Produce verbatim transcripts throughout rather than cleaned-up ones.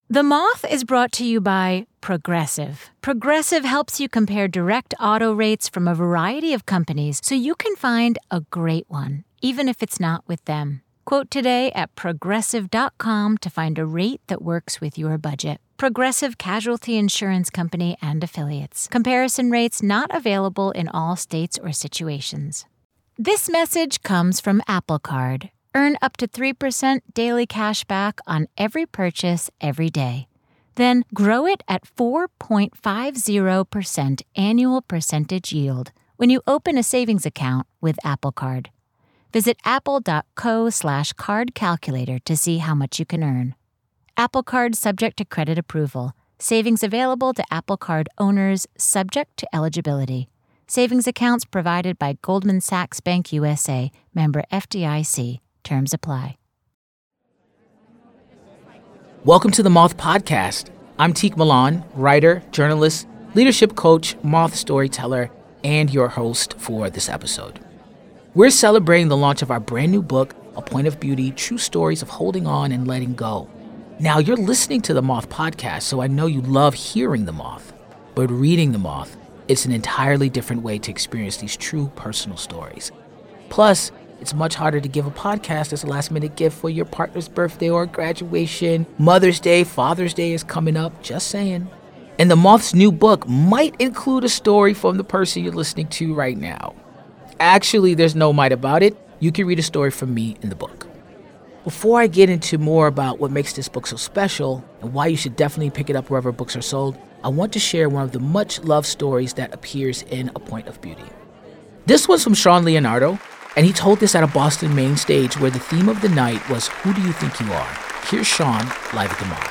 The Moth is brought to you by Progressive. Progressive helps you compare direct auto rates from a variety of companies so you can find a great one, even if it's not with them. Quote today at progressive dot com to find a rate that works with your budget. Progressive Casualty Insurance Company and Affiliates. Comparison rates not available in all states or situations. This message comes from Apple Card. Earn up to three percent daily cash back on every purchase every day. Then grow it at four point five zero percent annual percentage yield when you open a savings account with Apple Card. Visit apple.co slash card calculator to see how much you can earn. Apple Card subject to credit approval. Savings available to Apple Card owners subject to eligibility. Savings accounts provided by Goldman Sachs Bank U S A, member F D I C. Terms apply. Welcome to the Moth Podcast. I'm Teek Milan, writer, journalist, leadership coach, Moth storyteller, and your host for this episode. We're celebrating the launch of our brand new book, A Point of Beauty, True Stories of Holding On and Letting Go. Now, you're listening to the Moth Podcast, so I know you love hearing the Moth. But reading the Moth, it's an entirely different way to experience these true personal stories. Plus, it's much harder to give a podcast as a last-minute gift for your partner's birthday or graduation. Mother's Day, Father's Day is coming up, just saying. And the Moth's new book might include a story from the person you're listening to right now. Actually, there's no might about it. You can read a story from me in the book. Before I get into more about what makes this book so special and why you should definitely pick it up wherever books are sold, I want to share one of the much-loved stories that appears in A Point of Beauty. This one's from Sean Leonardo. And he told this at a Boston main stage where the theme of the night was, Who Do You Think You Are? Here's Sean live at the Moth.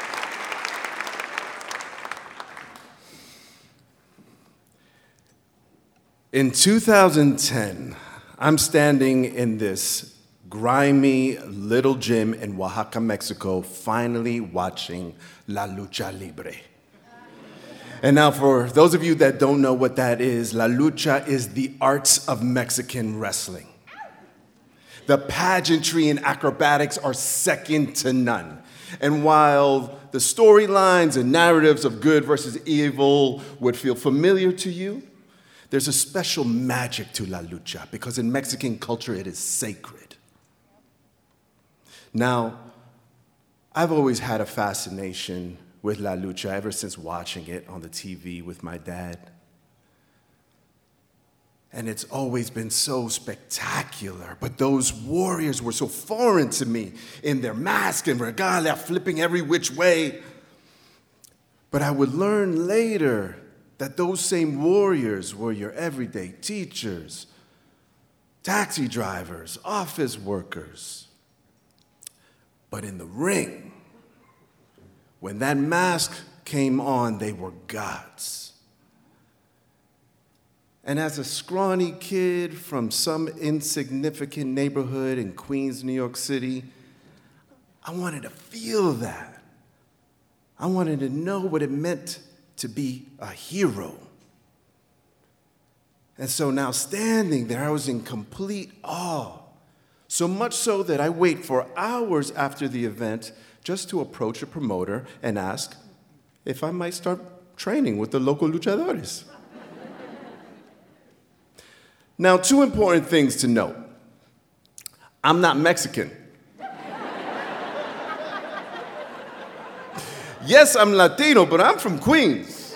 In two thousand ten, I'm standing in this grimy little gym in Oaxaca, Mexico, finally watching La Lucha Libre. And now for those of you that don't know what that is, La Lucha is the arts of Mexican wrestling. The pageantry and acrobatics are second to none. And while the storylines and narratives of good versus evil would feel familiar to you, there's a special magic to La Lucha because in Mexican culture it is sacred. Now, I've always had a fascination with La Lucha ever since watching it on the T V with my dad. And it's always been so spectacular, but those warriors were so foreign to me in their mask and regalia flipping every which way. But I would learn later that those same warriors were your everyday teachers, taxi drivers, office workers. But in the ring, when that mask came on, they were gods. And as a scrawny kid from some insignificant neighborhood in Queens, New York City, I wanted to feel that. I wanted to know what it meant to be a hero. And so now standing there, I was in complete awe. So much so that I wait for hours after the event just to approach a promoter and ask if I might start training with the local luchadores. Now, two important things to note. I'm not Mexican. Yes, I'm Latino, but I'm from Queens.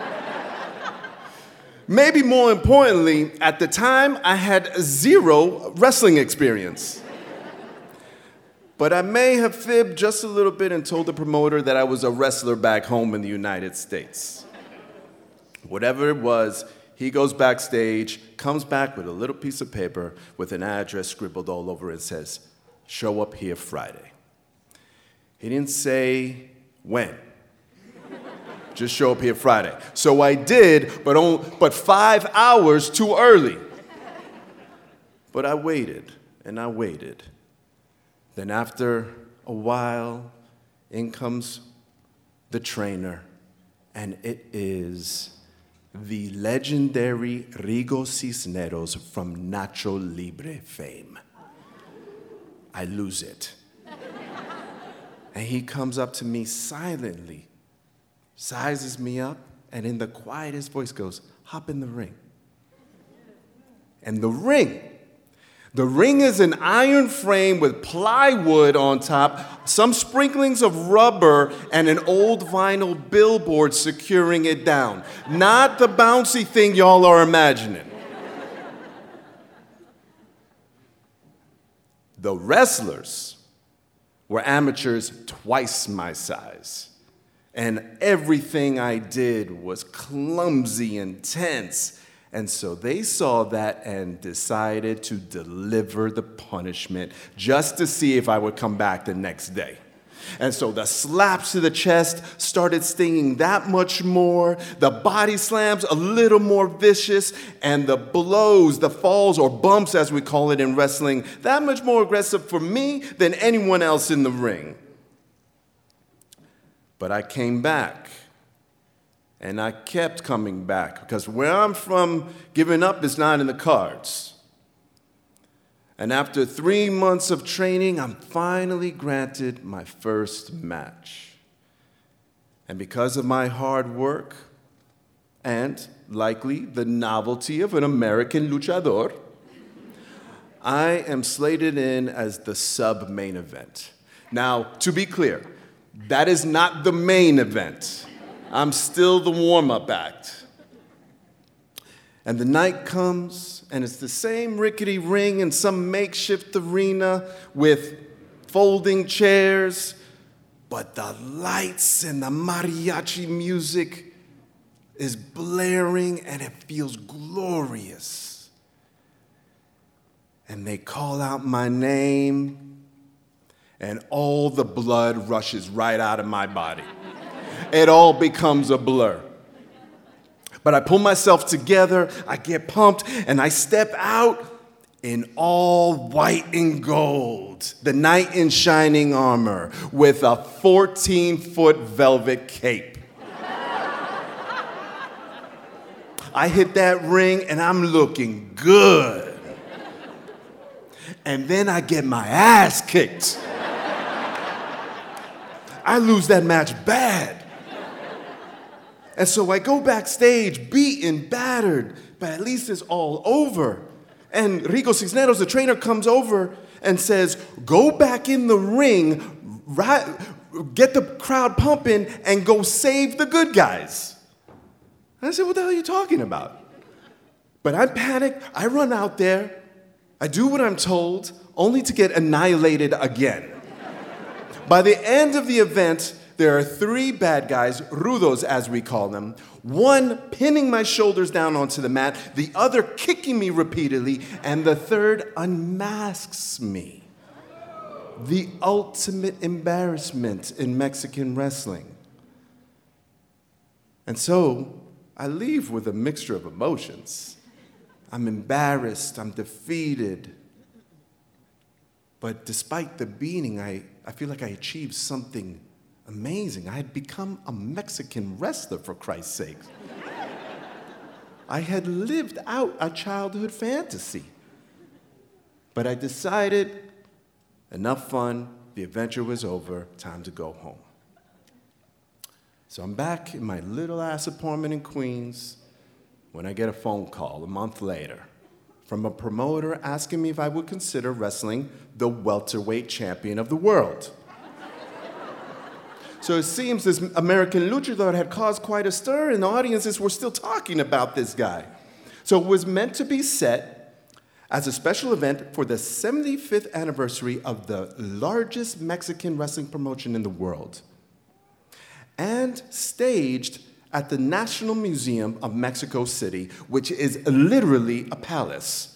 Maybe more importantly, at the time, I had zero wrestling experience. But I may have fibbed just a little bit and told the promoter that I was a wrestler back home in the United States. Whatever it was, he goes backstage, comes back with a little piece of paper with an address scribbled all over it and says, show up here Friday. He didn't say when. Just show up here Friday. So I did, but, on, but five hours too early. But I waited, and I waited. Then after a while, in comes the trainer, and it is the legendary Rigo Cisneros from Nacho Libre fame. I lose it. And he comes up to me silently, sizes me up, and in the quietest voice goes, hop in the ring. And the ring, the ring is an iron frame with plywood on top, some sprinklings of rubber, and an old vinyl billboard securing it down. Not the bouncy thing y'all are imagining. The wrestlers were amateurs twice my size. And everything I did was clumsy and tense. And so they saw that and decided to deliver the punishment just to see if I would come back the next day. And so the slaps to the chest started stinging that much more, the body slams a little more vicious, and the blows, the falls or bumps as we call it in wrestling, that much more aggressive for me than anyone else in the ring. But I came back, and I kept coming back, because where I'm from, giving up is not in the cards. And after three months of training, I'm finally granted my first match. And because of my hard work, and likely the novelty of an American luchador, I am slated in as the sub-main event. Now, to be clear, that is not the main event. I'm still the warm-up act. And the night comes, and it's the same rickety ring in some makeshift arena with folding chairs, but the lights and the mariachi music is blaring, and it feels glorious. And they call out my name, and all the blood rushes right out of my body. It all becomes a blur. But I pull myself together, I get pumped, and I step out in all white and gold, the knight in shining armor, with a fourteen-foot velvet cape. I hit that ring, and I'm looking good. And then I get my ass kicked. I lose that match bad. And so I go backstage, beaten, battered, but at least it's all over. And Rico Cisneros, the trainer, comes over and says, go back in the ring, right, get the crowd pumping, and go save the good guys. And I said, what the hell are you talking about? But I'm panicked. I run out there. I do what I'm told, only to get annihilated again. By the end of the event, there are three bad guys, rudos as we call them, one pinning my shoulders down onto the mat, the other kicking me repeatedly, and the third unmasks me. The ultimate embarrassment in Mexican wrestling. And so I leave with a mixture of emotions. I'm embarrassed, I'm defeated. But despite the beating, I, I feel like I achieved something amazing. I had become a Mexican wrestler, for Christ's sake. I had lived out a childhood fantasy. But I decided, enough fun, the adventure was over, time to go home. So I'm back in my little-ass apartment in Queens when I get a phone call a month later from a promoter asking me if I would consider wrestling the welterweight champion of the world. So it seems this American luchador had caused quite a stir, and the audiences were still talking about this guy. So it was meant to be set as a special event for the seventy-fifth anniversary of the largest Mexican wrestling promotion in the world, and staged at the National Museum of Mexico City, which is literally a palace.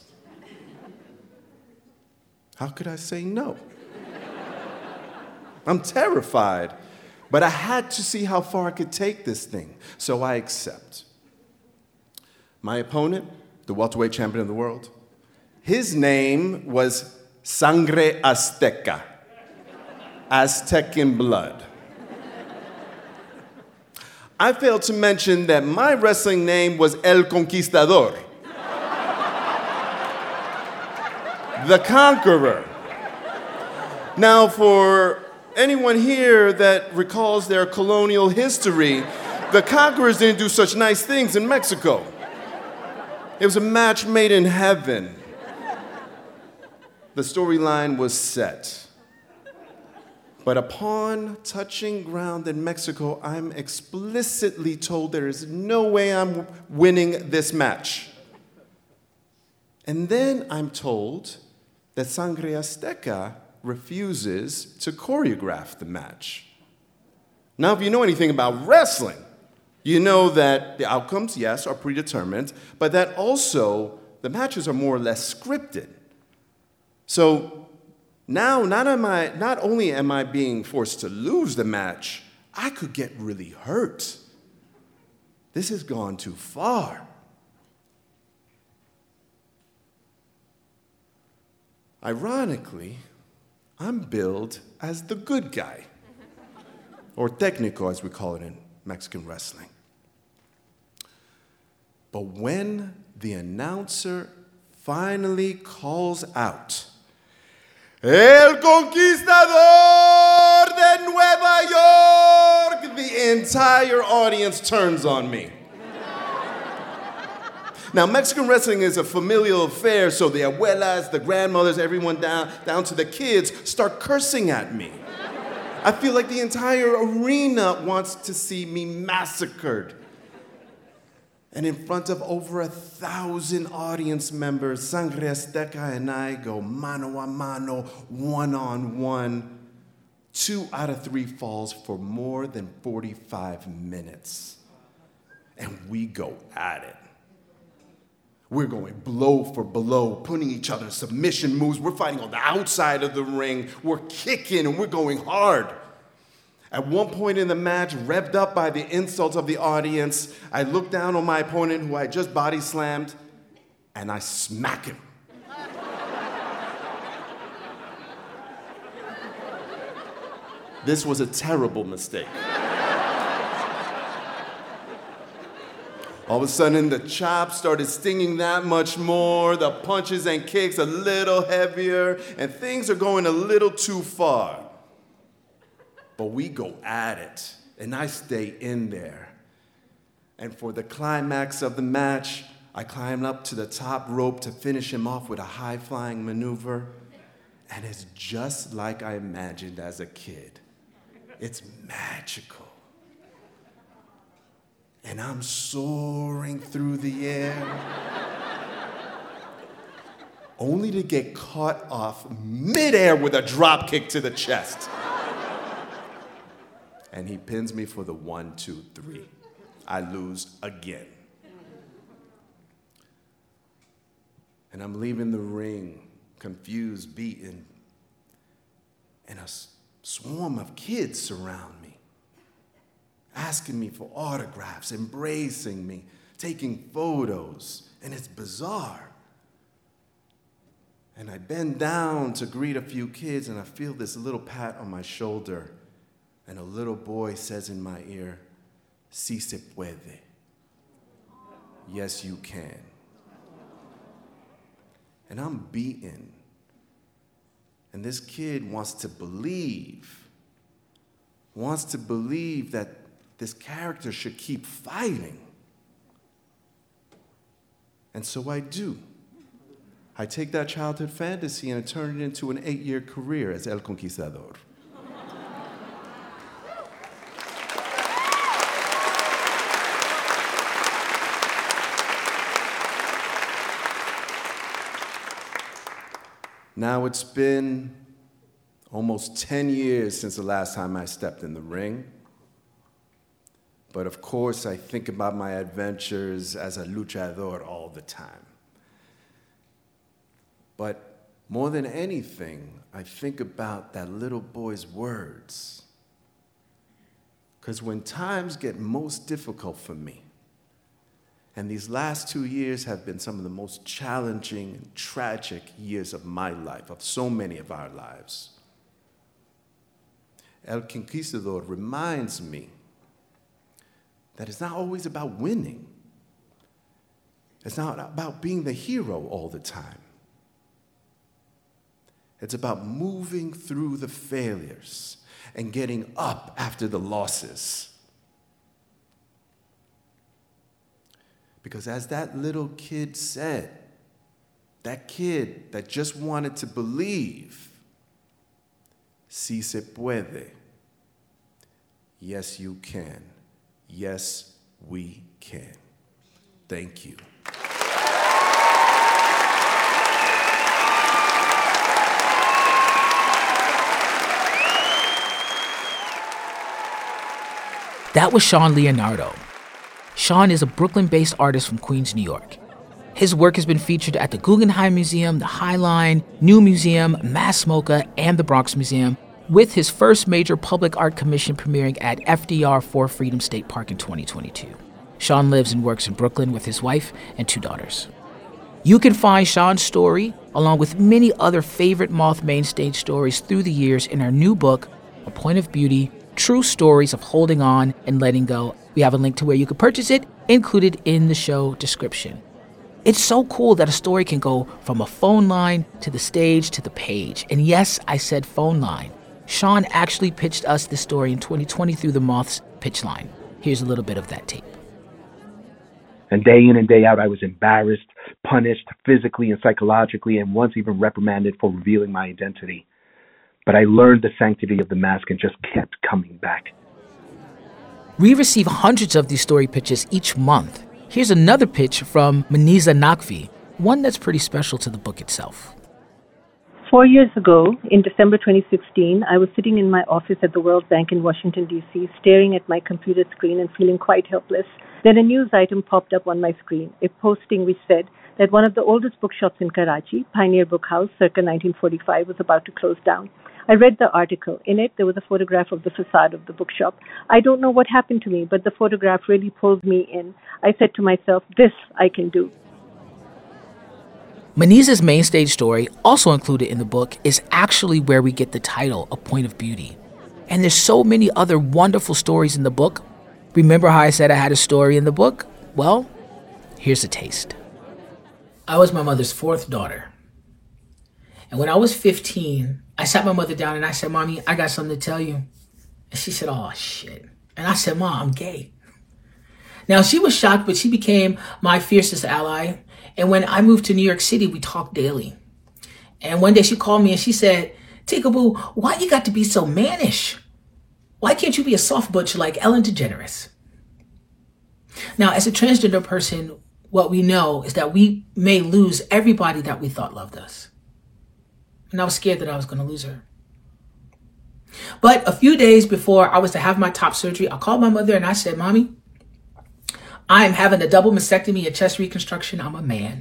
How could I say no? I'm terrified. But I had to see how far I could take this thing, so I accept. My opponent, the welterweight champion of the world, his name was Sangre Azteca, Aztec in blood. I failed to mention that my wrestling name was El Conquistador, the Conqueror. Now, for anyone here that recalls their colonial history, the conquerors didn't do such nice things in Mexico. It was a match made in heaven. The storyline was set. But upon touching ground in Mexico, I'm explicitly told there is no way I'm winning this match. And then I'm told that Sangre Azteca refuses to choreograph the match. Now, if you know anything about wrestling, you know that the outcomes, yes, are predetermined, but that also the matches are more or less scripted. So now, not, am I, not only am I being forced to lose the match, I could get really hurt. This has gone too far. Ironically, I'm billed as the good guy, or técnico as we call it in Mexican wrestling. But when the announcer finally calls out, El Conquistador de Nueva York, the entire audience turns on me. Now, Mexican wrestling is a familial affair, so the abuelas, the grandmothers, everyone down, down to the kids start cursing at me. I feel like the entire arena wants to see me massacred. And in front of over a thousand audience members, Sangre Azteca and I go mano a mano, one on one. Two out of three falls for more than forty-five minutes. And we go at it. We're going blow for blow, putting each other in submission moves. We're fighting on the outside of the ring. We're kicking and we're going hard. At one point in the match, revved up by the insults of the audience, I look down on my opponent who I just body slammed, and I smack him. This was a terrible mistake. All of a sudden, the chops started stinging that much more, the punches and kicks a little heavier, and things are going a little too far. But we go at it, and I stay in there. And for the climax of the match, I climb up to the top rope to finish him off with a high-flying maneuver. And it's just like I imagined as a kid. It's magical. And I'm soaring through the air, only to get caught off midair with a drop kick to the chest. And he pins me for the one, two, three. I lose again. And I'm leaving the ring, confused, beaten, and a swarm of kids surround me, asking me for autographs, embracing me, taking photos, and it's bizarre. And I bend down to greet a few kids, and I feel this little pat on my shoulder. And a little boy says in my ear, "Si se puede." Yes, you can. And I'm beaten. And this kid wants to believe, wants to believe that this character should keep fighting. And so I do. I take that childhood fantasy and I turn it into an eight-year career as El Conquistador. Now it's been almost ten years since the last time I stepped in the ring. But of course, I think about my adventures as a luchador all the time. But more than anything, I think about that little boy's words. Because when times get most difficult for me, and these last two years have been some of the most challenging and tragic years of my life, of so many of our lives, El Conquistador reminds me that it's not always about winning. It's not about being the hero all the time. It's about moving through the failures and getting up after the losses. Because as that little kid said, that kid that just wanted to believe, si se puede. Yes, you can. Yes, we can. Thank you. That was Sean Leonardo. Sean is a Brooklyn-based artist from Queens, New York. His work has been featured at the Guggenheim Museum, the High Line, New Museum, Mass MoCA, and the Bronx Museum, with his first major public art commission premiering at F D R four Freedom State Park in twenty twenty-two. Sean lives and works in Brooklyn with his wife and two daughters. You can find Sean's story, along with many other favorite Moth main stage stories through the years, in our new book, A Point of Beauty, True Stories of Holding On and Letting Go. We have a link to where you can purchase it, included in the show description. It's so cool that a story can go from a phone line to the stage to the page. And yes, I said phone line. Sean actually pitched us this story in twenty twenty through the Moth's pitch line. Here's a little bit of that tape. And day in and day out, I was embarrassed, punished physically and psychologically, and once even reprimanded for revealing my identity. But I learned the sanctity of the mask and just kept coming back. We receive hundreds of these story pitches each month. Here's another pitch from Maniza Naqvi, one that's pretty special to the book itself. Four years ago, in December twenty sixteen, I was sitting in my office at the World Bank in Washington, D C, staring at my computer screen and feeling quite helpless. Then a news item popped up on my screen, a posting which said that one of the oldest bookshops in Karachi, Pioneer Book House, circa nineteen forty-five, was about to close down. I read the article. In it, there was a photograph of the facade of the bookshop. I don't know what happened to me, but the photograph really pulled me in. I said to myself, this I can do. Maniza's main stage story, also included in the book, is actually where we get the title, A Point of Beauty. And there's so many other wonderful stories in the book. Remember how I said I had a story in the book? Well, here's a taste. I was my mother's fourth daughter. And when I was fifteen, I sat my mother down and I said, Mommy, I got something to tell you. And she said, oh, shit. And I said, Mom, I'm gay. Now, she was shocked, but she became my fiercest ally. And when I moved to New York City, we talked daily. And one day she called me and she said, Tikaboo, why you got to be so mannish? Why can't you be a soft butch like Ellen DeGeneres? Now, as a transgender person, what we know is that we may lose everybody that we thought loved us. And I was scared that I was going to lose her. But a few days before I was to have my top surgery, I called my mother and I said, Mommy, I am having a double mastectomy and chest reconstruction. I'm a man.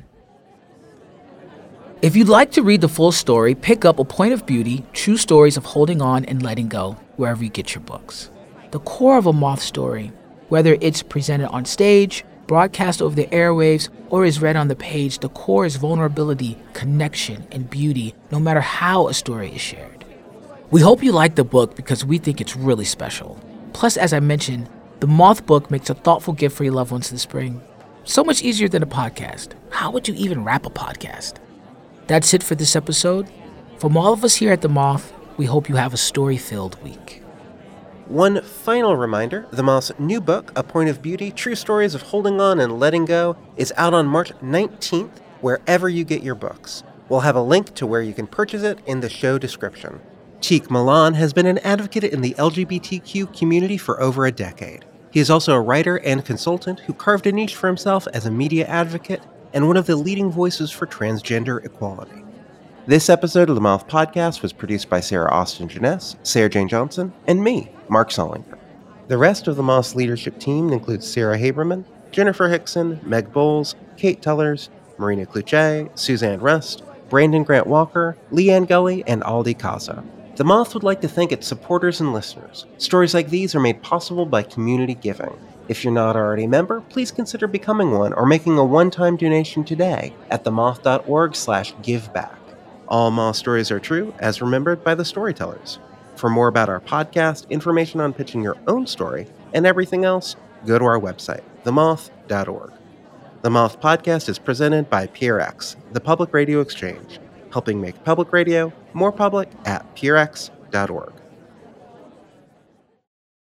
If you'd like to read the full story, pick up A Point of Beauty, True Stories of Holding On and Letting Go, wherever you get your books. The core of a Moth story, whether it's presented on stage, broadcast over the airwaves, or is read on the page, the core is vulnerability, connection, and beauty, no matter how a story is shared. We hope you like the book because we think it's really special. Plus, as I mentioned, the Moth book makes a thoughtful gift for your loved ones this spring. So much easier than a podcast. How would you even wrap a podcast? That's it for this episode. From all of us here at The Moth, we hope you have a story-filled week. One final reminder, The Moth's new book, A Point of Beauty, True Stories of Holding On and Letting Go, is out on March nineteenth, wherever you get your books. We'll have a link to where you can purchase it in the show description. Teek Milan has been an advocate in the L G B T Q community for over a decade. He is also a writer and consultant who carved a niche for himself as a media advocate and one of the leading voices for transgender equality. This episode of the Moth Podcast was produced by Sarah Austin Jeunesse, Sarah Jane Johnson, and me, Mark Solinger. The rest of the Moth's leadership team includes Sarah Haberman, Jennifer Hickson, Meg Bowles, Kate Tellers, Marina Kluche, Suzanne Rust, Brandon Grant Walker, Leanne Gully, and Aldi Kaza. The Moth would like to thank its supporters and listeners. Stories like these are made possible by community giving. If you're not already a member, please consider becoming one or making a one-time donation today at themoth.org slash giveback. All Moth stories are true, as remembered by the storytellers. For more about our podcast, information on pitching your own story, and everything else, go to our website, the moth dot org. The Moth Podcast is presented by P R X, the Public Radio Exchange, helping make public radio more public at p r x dot org.